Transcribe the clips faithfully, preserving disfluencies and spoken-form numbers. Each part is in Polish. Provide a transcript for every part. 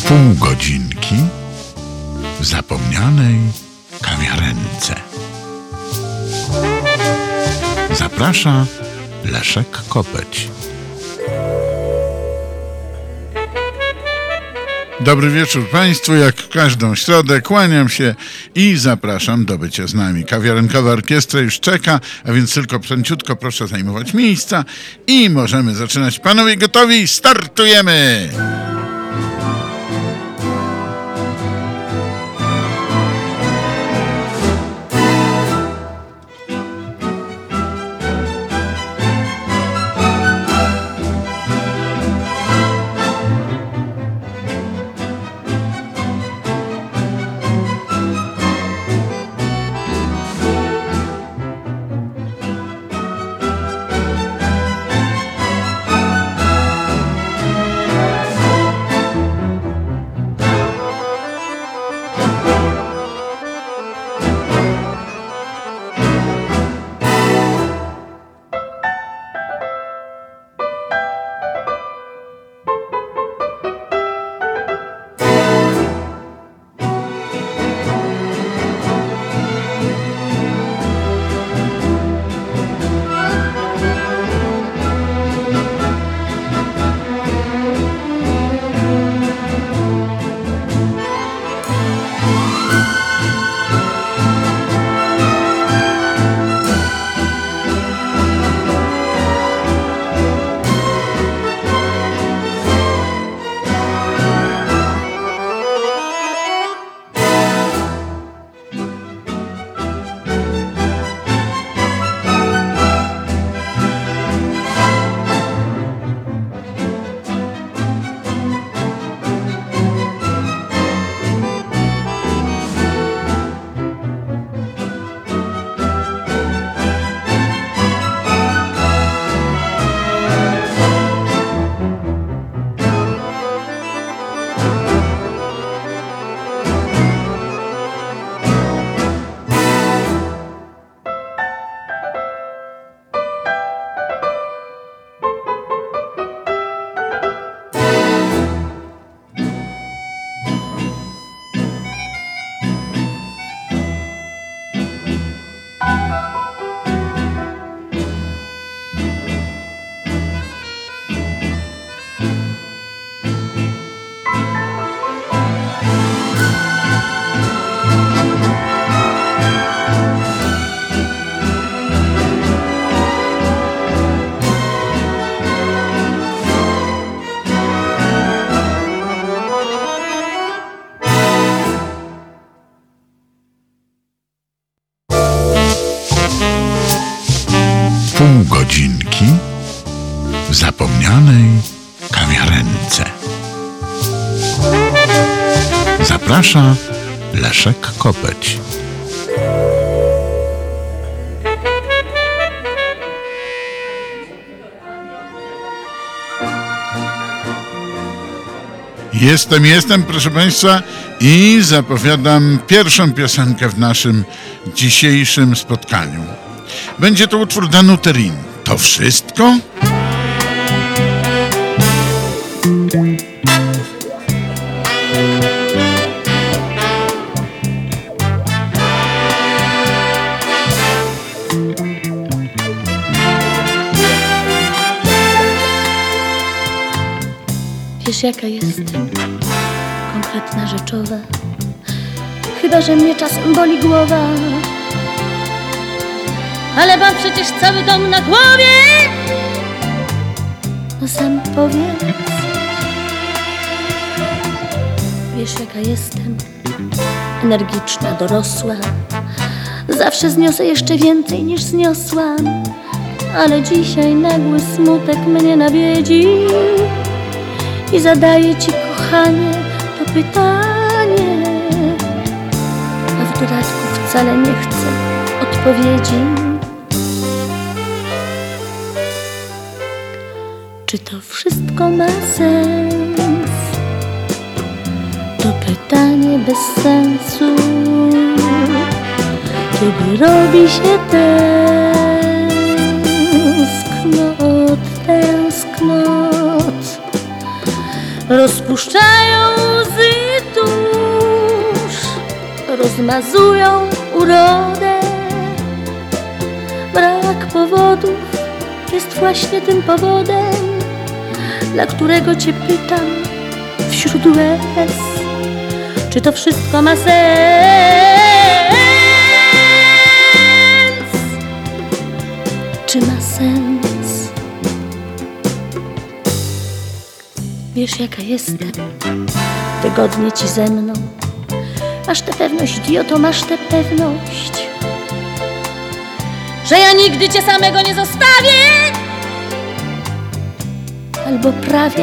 Pół godzinki w zapomnianej kawiarence. Zaprasza Leszek Kopeć. Dobry wieczór Państwu, jak każdą środę kłaniam się i zapraszam do bycia z nami. Kawiarenkowa orkiestra już czeka, a więc tylko pręciutko proszę zajmować miejsca i możemy zaczynać. Panowie gotowi? Startujemy! Pół godzinki w zapomnianej kawiarence. Zaprasza Leszek Kopeć. Jestem, jestem, proszę Państwa, i zapowiadam pierwszą piosenkę w naszym dzisiejszym spotkaniu. Będzie to utwór Danuty. To wszystko? Wiesz, jaka jestem, konkretna, rzeczowa. Chyba że mnie czasem boli głowa, ale mam przecież cały dom na głowie. No sam powiedz. Wiesz, jaka jestem, energiczna, dorosła. Zawsze zniosę jeszcze więcej niż zniosłam, ale dzisiaj nagły smutek mnie nawiedzi i zadaję ci, kochanie, to pytanie, a w dodatku wcale nie chcę odpowiedzi. Czy to wszystko ma sens? To pytanie bez sensu, kiedy robi się tęsknot, tęsknot. rozpuszczają łzy tuż, rozmazują urodę. Brak powodów jest właśnie tym powodem, dla którego cię pytam wśród łez, czy to wszystko ma sens? Czy ma sens? Wiesz, jaka jestem, wygodnie ci ze mną. Masz tę pewność, idioto, masz tę pewność, że ja nigdy cię samego nie zostawię. Albo prawie.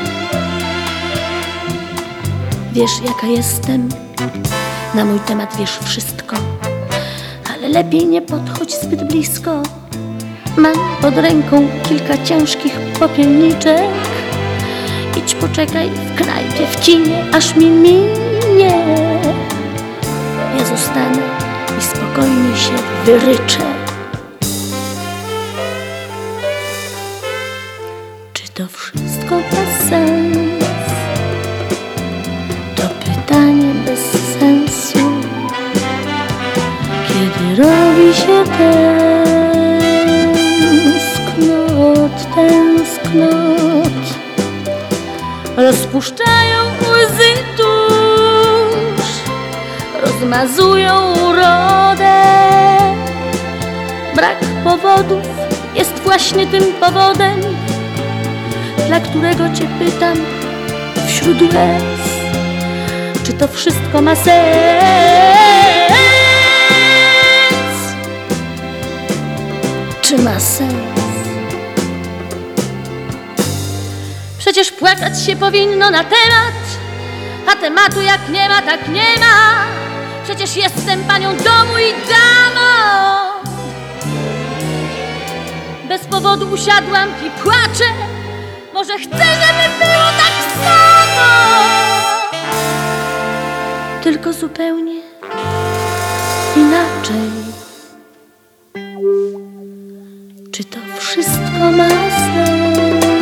Wiesz, jaka jestem, na mój temat wiesz wszystko, ale lepiej nie podchodź zbyt blisko. Mam pod ręką kilka ciężkich popielniczek. Idź poczekaj w knajpie, w kinie, aż mi minie. Ja zostanę i spokojnie się wyryczę. Czy to wszystko ma sens? To pytanie bez sensu, kiedy robi się tęsknot, tęsknot. Rozpuszczają łzy tuż, rozmazują urodę. Brak powodów jest właśnie tym powodem, dla którego cię pytam wśród łez, czy to wszystko ma sens? Czy ma sens? Przecież płakać się powinno na temat, a tematu jak nie ma, tak nie ma. Przecież jestem panią domu i damą. Bez powodu usiadłam i płaczę. Może chcę, żeby było tak samo, tylko zupełnie inaczej. Czy to wszystko ma sens?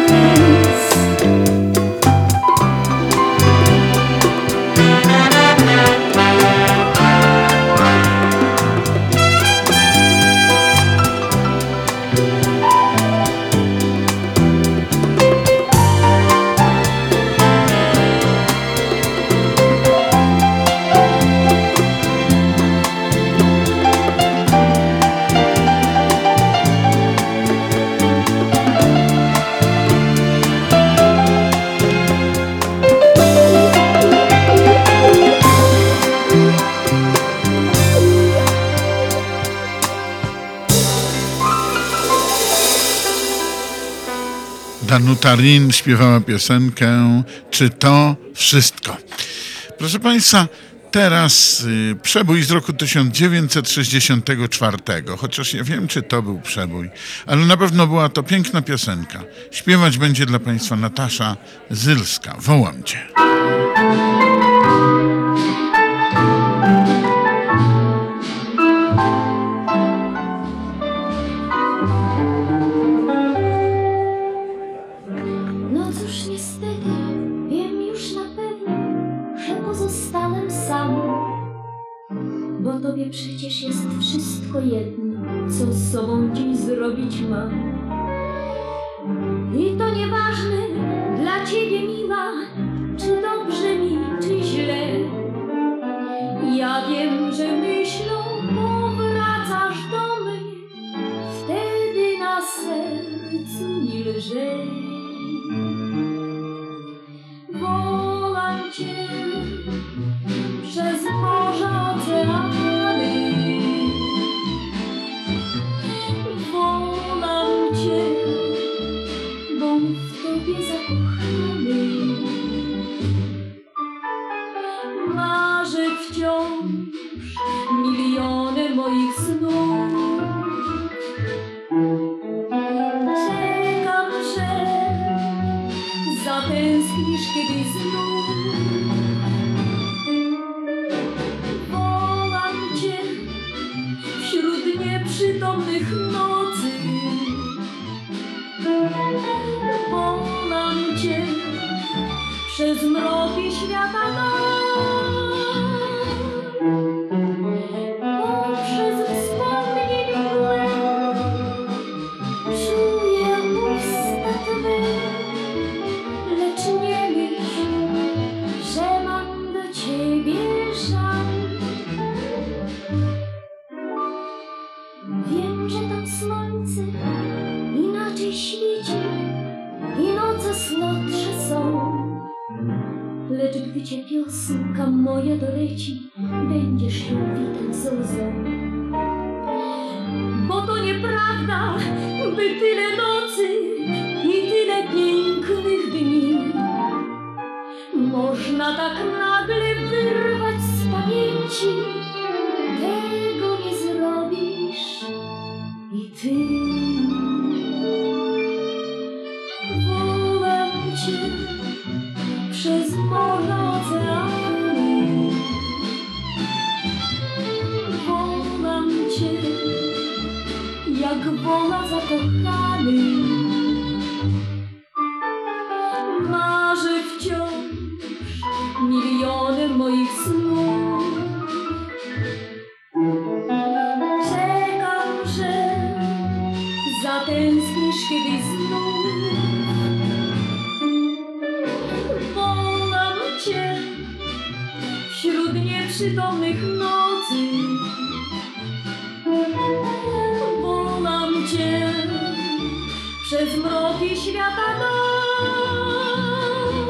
Danuta Rin śpiewała piosenkę Czy to wszystko? Proszę Państwa, teraz y, przebój z roku tysiąc dziewięćset sześćdziesiątego czwartego. Chociaż ja wiem, czy to był przebój, ale na pewno była to piękna piosenka. Śpiewać będzie dla Państwa Natasza Zylska. Wołam Cię. Bo tobie przecież jest wszystko jedno, co z sobą dziś zrobić mam. I to nieważne dla ciebie, miła, czy dobrze mi, czy źle. Ja wiem, że myślą powracasz do mnie, wtedy na sercu mi lżej. Wołam cię przez morza, oceany. Wołam cię, bo w tobie zakochany. Marzę wciąż miliony moich snów. Czekam, że zatęsknisz kiedyś znów. Nieprzytomnych nocy wołam cię przez mroki świata dom. Poprzez wspomnień mgłę czuję usta Twe, lecz nie myśl, że mam do Ciebie żal. Wiem, że tam słońce inaczej świeci i noce słodsze są, lecz gdy Cię piosenka moja doleci, będziesz ją witać z łzą. Bo to nieprawda, by tyle nocy i tyle pięknych dni można tak nagle wyrwać z pamięci. Tego nie zrobisz i Ty. Wołam Cię przez morze, oceany, wołam Cię jak woła zakochany. Marzę wciąż milionem moich snów. Czekam, że zatęsknisz kiedyś znów. Wołam Cię wśród nieprzytomnych nocy. Wołam Cię przez mroki świata dom.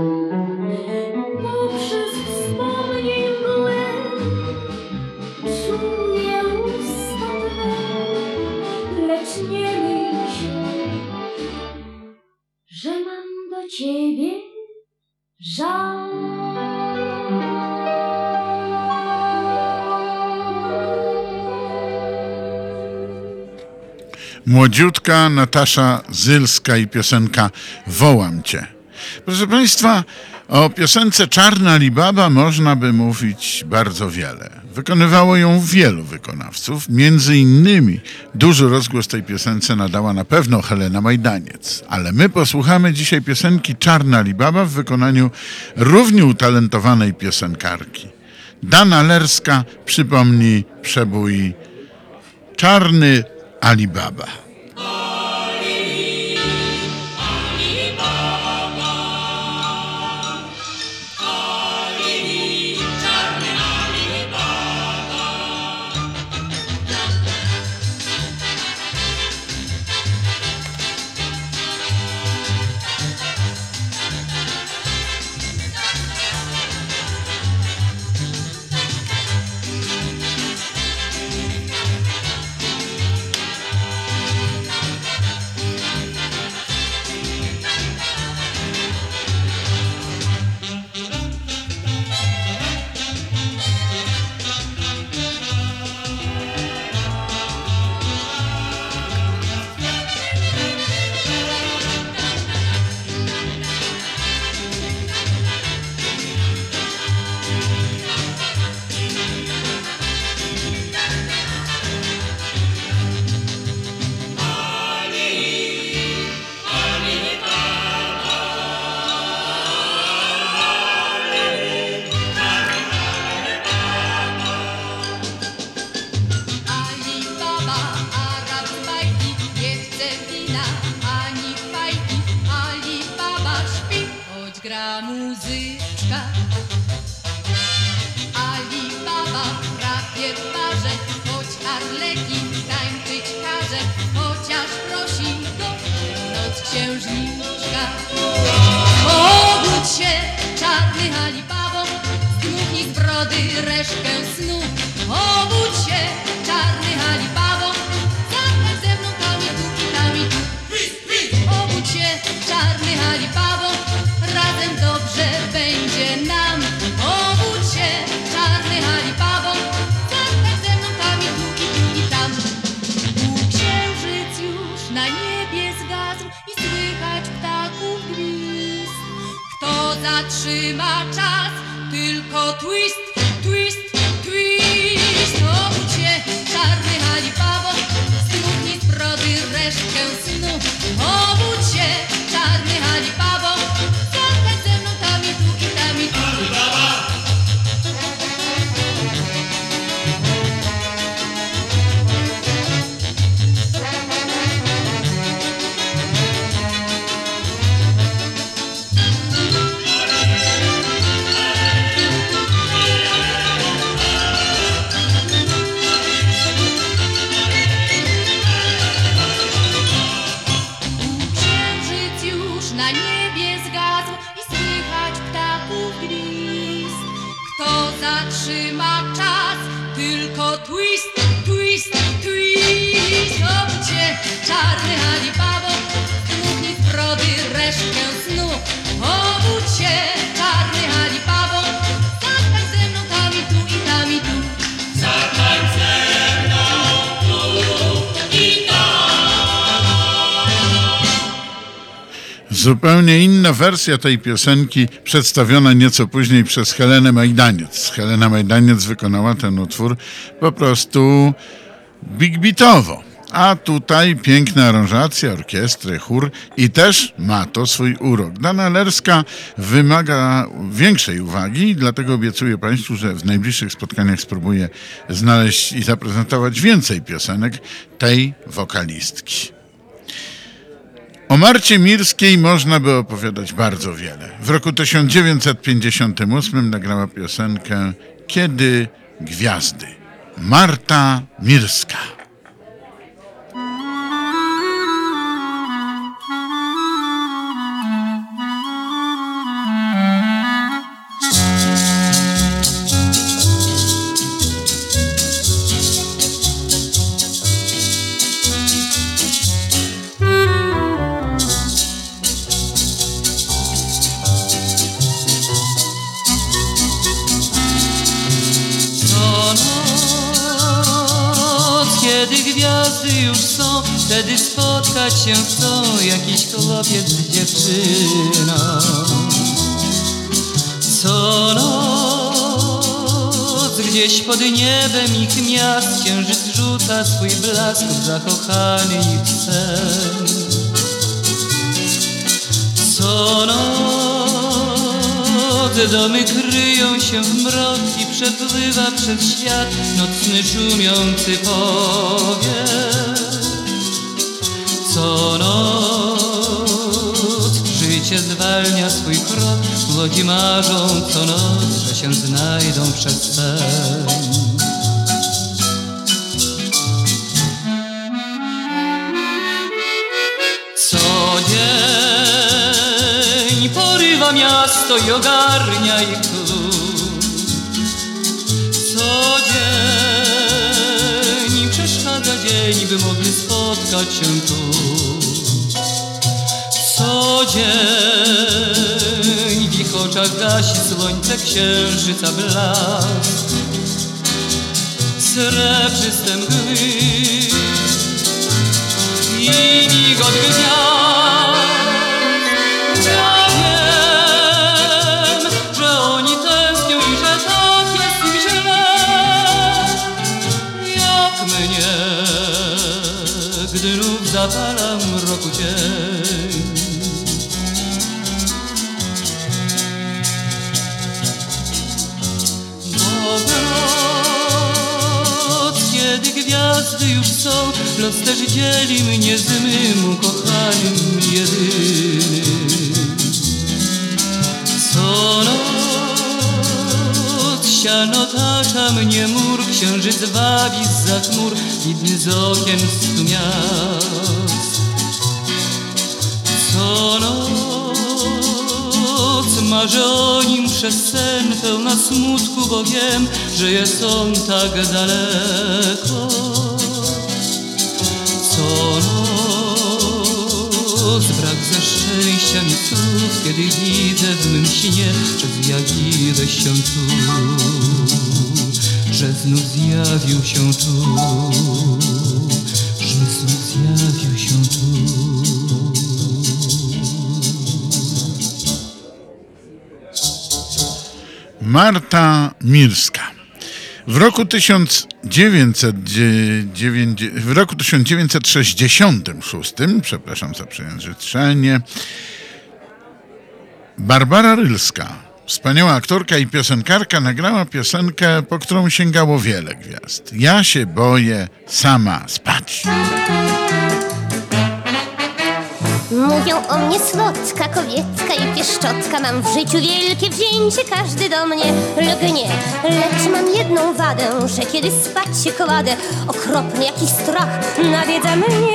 Poprzez wspomnień mgłę czuję usta Twe, lecz nie myśl, że mam do Ciebie żal. Młodziutka Natasza Zylska i piosenka Wołam Cię. Proszę Państwa, o piosence Czarna Alibaba można by mówić bardzo wiele. Wykonywało ją wielu wykonawców. Między innymi duży rozgłos tej piosence nadała na pewno Helena Majdaniec. Ale my posłuchamy dzisiaj piosenki Czarna Alibaba w wykonaniu równie utalentowanej piosenkarki. Dana Lerska przypomni przebój Czarny Alibaba. Gra muzyczka, Alibaba chrapie w barze, choć Arlekin tańczyć każe, chociaż prosi go noc księżniczka. Obudź się, czarny Alibabo, zdmuchnij z brody resztkę snu. Obudź się, czarny Alibabo, zagraj ze mną tam i tu i tam i tu. Obudź się, czarny Alibabo, razem dobrze będzie nam. Obudź się, czarny Alibabo, zagraj ze mną tam i tu i tu i tam. Księżyc już na niebie zgasł i słychać ptaków gwizd. Kto zatrzyma czas? Tylko twist, twist, twist. Obudź się, czarny Alibabo, zdmuchnij z brody resztkę snu. Obudź się, czarny Alibabo, zagraj ze mną tam i niebie zgasł i słychać ptaków gwizd. Kto zatrzyma czas? Tylko twist, twist, twist. Obudźcie, czarny Alibabo, dmuchnij z brody resztkę snu. Obudźcie, czarny Alibabo, zatańcz ze mną tam i tu i tam i tu. Zatańcz ze mną tu i tam. Zupełnie inna wersja tej piosenki, przedstawiona nieco później przez Helenę Majdaniec. Helena Majdaniec wykonała ten utwór po prostu big beatowo. A tutaj piękna aranżacja, orkiestry, chór i też ma to swój urok. Dana Lerska wymaga większej uwagi, dlatego obiecuję Państwu, że w najbliższych spotkaniach spróbuję znaleźć i zaprezentować więcej piosenek tej wokalistki. O Marcie Mirskiej można by opowiadać bardzo wiele. W roku tysiąc dziewięćset pięćdziesiątym ósmym nagrała piosenkę Kiedy gwiazdy. Marta Mirska. Kiedy gwiazdy już są, wtedy spotkać się chcą jakiś chłopiec z dziewczyną. Co noc gdzieś pod niebem ich miast księżyc rzuca swój blask w zakochany ich sen. Co noc domy kryją się w mrok i przepływa przez świat nocny szumiący powiek. Co noc życie zwalnia swój krok, młodzi marzą co noc, że się znajdą przez sen. Co dzień porywa miasto i ogarnia ich tu. Co dzień przeszkadza dzień, by mogli spotkać się tu. Co dzień w ich oczach gasi słońce księżyca blask. Srebrzyste mgły i migot gwiazd. Ja wiem, że oni tęsknią i że tak jest im źle, jak mnie, gdy znów zapala mroku dzień. Bo w noc, kiedy gwiazdy już są, los też dzieli mnie z mym ukochanym jedynym. Co noc siano otacza mnie mur, księżyc wabi zza chmur, widny z okien stu miast. Co noc marzę o nim przez sen, pełna smutku, bo wiem, że jest on tak daleko. Co noc brak ze szczęścia mi słów, kiedy widzę w mym śnie, że zjawiłeś się tu, że znów zjawił się tu, że znów zjawił się tu. Marta Mirska. W roku, tysiąc dziewięćset dziewięćdziesiątym, w roku tysiąc dziewięćset sześćdziesiątym szóstym, przepraszam za przejęzyczenie, Barbara Rylska, wspaniała aktorka i piosenkarka, nagrała piosenkę, po którą sięgało wiele gwiazd. Ja się boję sama spać. Mówią o mnie słodka kobietka i pieszczotka. Mam w życiu wielkie wzięcie, każdy do mnie lgnie. Lecz mam jedną wadę, że kiedy spać się kładę, okropny jakiś strach nawiedza mnie. Ja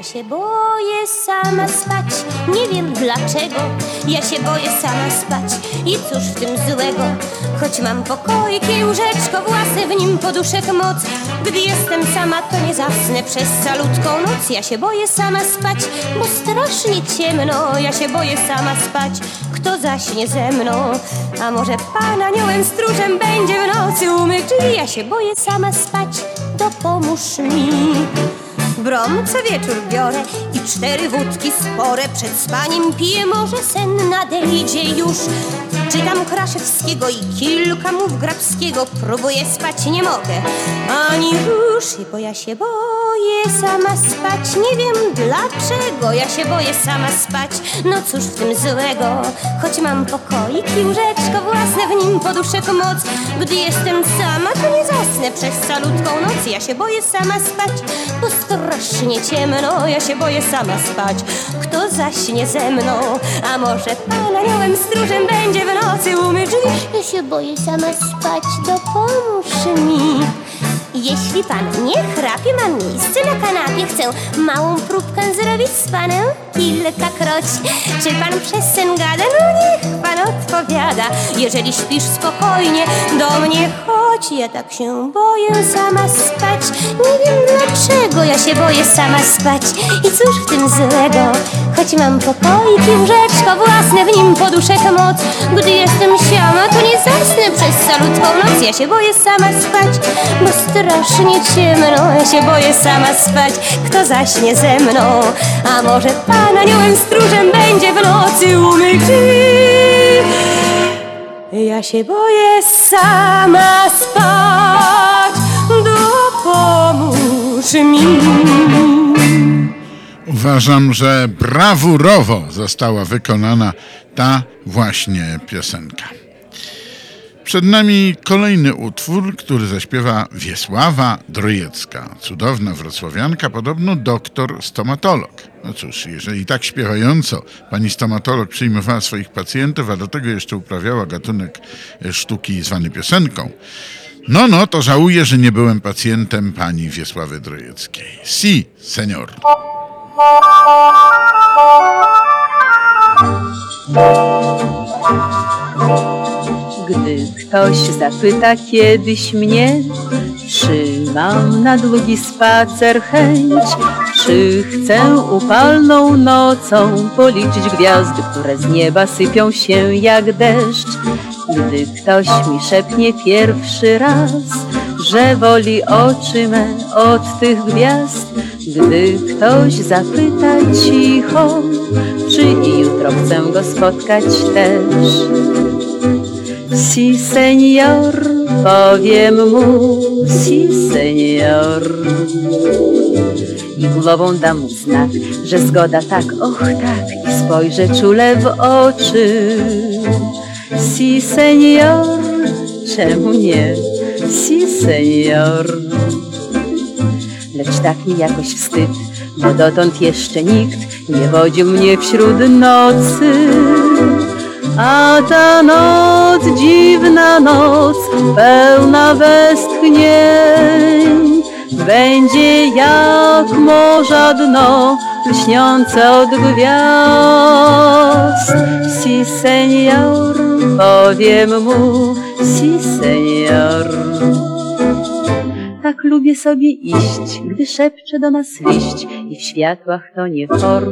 się boję sama spać, nie wiem dlaczego. Ja się boję sama spać i cóż w tym złego? Choć mam pokoik i łóżeczko własne, w nim poduszek moc. Gdy jestem sama, to nie zasnę przez calutką noc. Ja się boję sama spać, bo strasznie ciemno. Ja się boję sama spać, kto zaśnie ze mną? A może pan aniołem stróżem będzie w nocy umyć drzwi? Ja się boję sama spać, dopomóż mi. Brom co wieczór biorę i cztery wódki spore. Przed spaniem piję, może sen nadejdzie już. Czytam Kraszewskiego i kilka mów Grabskiego. Próbuję spać, nie mogę ani rusz, bo ja się boję sama spać. Nie wiem dlaczego ja się boję sama spać. No cóż w tym złego? Choć mam pokoik i łóżeczko własne, w nim poduszek moc. Gdy jestem sama, to nie zasnę przez calutką noc. Ja się boję sama spać, bo strasznie ciemno. Ja się boję sama spać, kto zaśnie ze mną? A może pan aniołem stróżem będzie w nocy umyć drzwi? Ja się boję sama spać, dopomóż mi. Jeśli pan nie chrapie, mam miejsce na kanapie. Chcę małą próbkę zrobić z panem kilkakroć. Czy pan przez sen gada? No niech pan odpowiada. Jeżeli śpisz spokojnie, do mnie chodź. Ja tak się boję sama spać. Nie wiem dlaczego ja się boję sama spać. I cóż w tym złego? Choć mam pokoik i łóżeczko własne, w nim poduszek moc. Gdy jestem sama, to nie zasnę przez calutką noc. Ja się boję sama spać, bo strasznie ciemno. Ja się boję sama spać, kto zaśnie ze mną? A może pan aniołem stróżem będzie w nocy umyć drzwi? Ja się boję sama spać, dopomóż mi. Uważam, że brawurowo została wykonana ta właśnie piosenka. Przed nami kolejny utwór, który zaśpiewa Wiesława Drojecka. Cudowna wrocławianka, podobno doktor stomatolog. No cóż, jeżeli tak śpiewająco pani stomatolog przyjmowała swoich pacjentów, a do tego jeszcze uprawiała gatunek sztuki zwany piosenką, no, no, to żałuję, że nie byłem pacjentem pani Wiesławy Drojeckiej. Si, senior. Gdy ktoś zapyta kiedyś mnie, czy mam na długi spacer chęć, czy chcę upalną nocą policzyć gwiazdy, które z nieba sypią się jak deszcz. Gdy ktoś mi szepnie pierwszy raz, że woli oczy me od tych gwiazd, gdy ktoś zapyta cicho, czy i jutro chcę go spotkać też. Si, senior, powiem mu, si, senior. I głową dam mu znak, że zgoda tak, och tak, i spojrzę czule w oczy. Si, senior, czemu nie? Si, senior. Lecz tak mi jakoś wstyd, bo dotąd jeszcze nikt nie wodził mnie wśród nocy. A ta noc, dziwna noc, pełna westchnień, będzie jak morza dno, lśniące od gwiazd. Si, senior, powiem mu, si, senior. Tak lubię sobie iść, gdy szepcze do nas liść i w światłach to nie fort.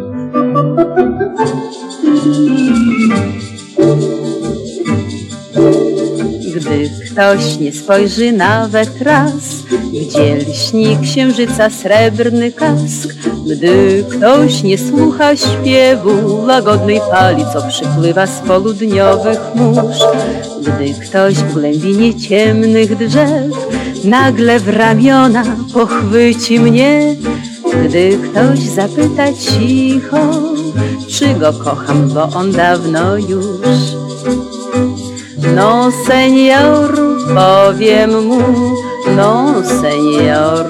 Gdy ktoś nie spojrzy nawet raz, gdzie lśni księżyca srebrny kask, gdy ktoś nie słucha śpiewu łagodnej fali, co przypływa z południowych mórz, gdy ktoś w głębinie ciemnych drzew nagle w ramiona pochwyci mnie, gdy ktoś zapyta cicho, czy go kocham, bo on dawno już. No, senior, powiem mu, no, senior.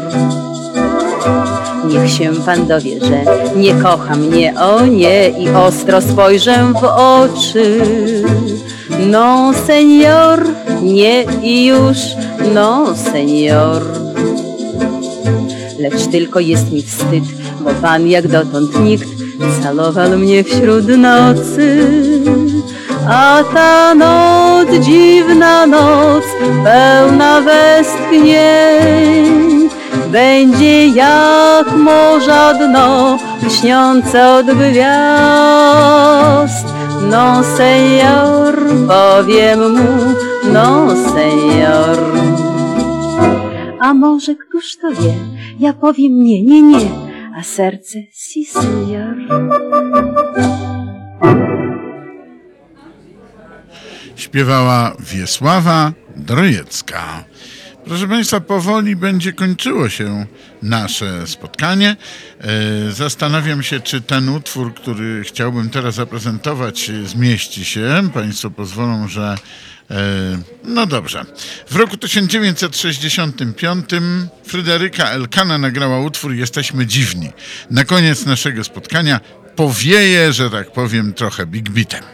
Niech się pan dowie, że nie kocha mnie, o nie, i ostro spojrzę w oczy. No, senior, nie i już, no, senior. Lecz tylko jest mi wstyd, bo pan jak dotąd nikt całował mnie wśród nocy. A ta noc, dziwna noc, pełna westchnień, będzie jak morza dno, lśniące od gwiazd. No senior, powiem mu, no senior. A może któż to wie, ja powiem nie, nie, nie, a serce si senior. Śpiewała Wiesława Drojecka. Proszę Państwa, powoli będzie kończyło się nasze spotkanie. E, zastanawiam się, czy ten utwór, który chciałbym teraz zaprezentować, zmieści się. Państwo pozwolą, że... E, no dobrze. W roku tysiąc dziewięćset sześćdziesiątym piątym Fryderyka Elkana nagrała utwór Jesteśmy dziwni. Na koniec naszego spotkania powieje, że tak powiem, trochę big beatem.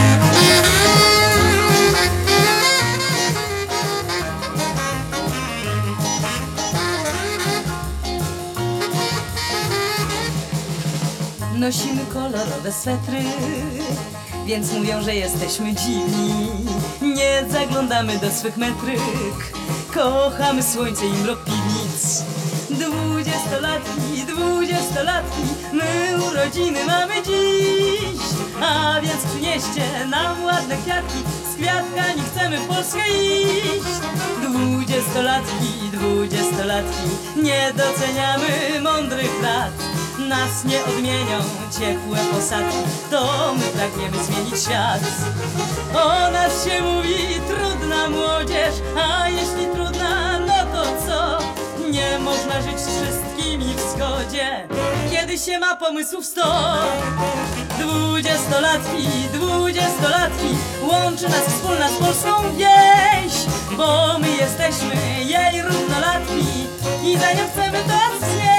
Nosimy kolorowe swetry, więc mówią, że jesteśmy dziwni. Nie zaglądamy do swych metryk, kochamy słońce i mrok piwnic. Dwudziestolatki, dwudziestolatki, my urodziny mamy dziś. A więc przynieście nam ładne kwiatki, z kwiatkami chcemy w Polskę iść. Dwudziestolatki, dwudziestolatki, nie doceniamy mądrych lat. Nas nie odmienią ciepłe posadki, to my pragniemy zmienić świat. O nas się mówi trudna młodzież, a jeśli trudna, no to co? Nie można żyć z wszystkimi w zgodzie, kiedy się ma pomysłów sto. Dwudziestolatki, dwudziestolatki, łączy nas wspólna z polską wieś, bo my jesteśmy jej równolatki i za nią chcemy to znieść.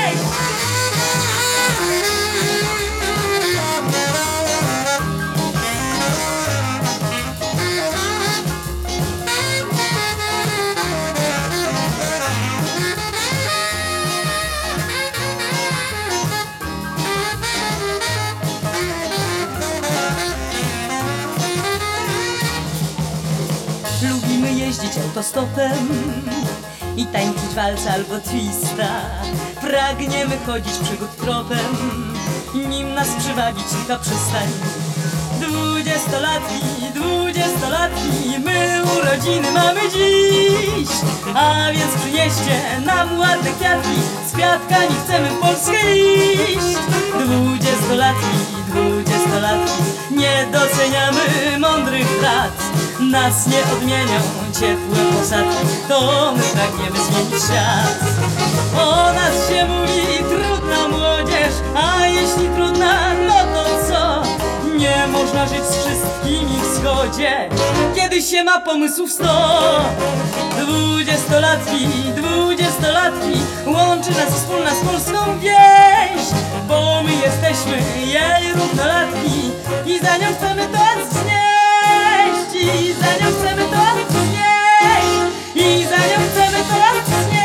Lubimy jeździć autostopem i tańczyć walca albo twista. Pragniemy chodzić przygód tropem, nim nas przywabi cicha przystań. Dwudziestolatki, dwudziestolatki, my urodziny mamy dziś. A więc przynieście nam ładne kwiatki, z kwiatkami chcemy w Polskę iść. Dwudziestolatki, dwudziestolatki, nie doceniamy mądrych lat. Nas nie odmienią ciepłe posadki, to my pragniemy zmienić świat. O nas się mówi trudna młodzież, a jeśli trudna, no to co? Nie można żyć z wszystkimi w zgodzie, kiedy się ma pomysłów sto. Dwudziestolatki, dwudziestolatki, łączy nas wspólna z polską wieś, bo my jesteśmy jej równolatki i za nią chcemy to znieść. I za nią chcemy to znieść. I za nią chcemy to znieść.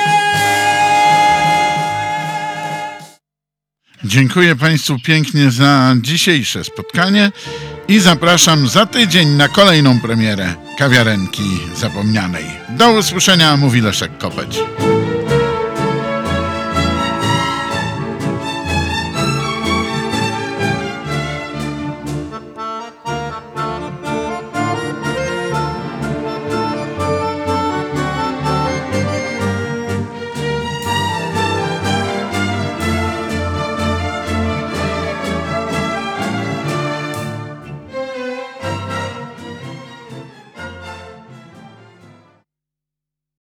Dziękuję Państwu pięknie za dzisiejsze spotkanie i zapraszam za tydzień na kolejną premierę Kawiarenki Zapomnianej. Do usłyszenia, mówi Leszek Kopeć.